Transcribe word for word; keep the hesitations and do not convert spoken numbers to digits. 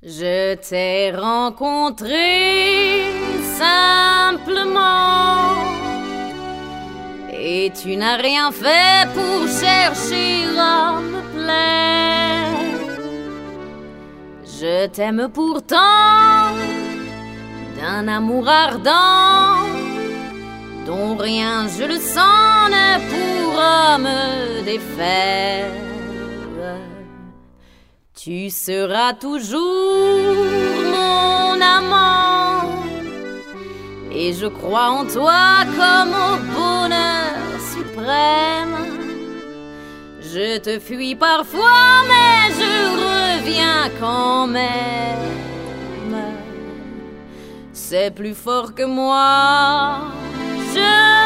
Je t'ai rencontré simplement et tu n'as rien fait pour chercher à me plaire. Je t'aime pourtant d'un amour ardent dont rien, je le sens, ne pourra me défaire. Tu seras toujours mon amant et je crois en toi comme au bonheur suprême. Je te fuis parfois mais je reviens quand même. C'est plus fort que moi, je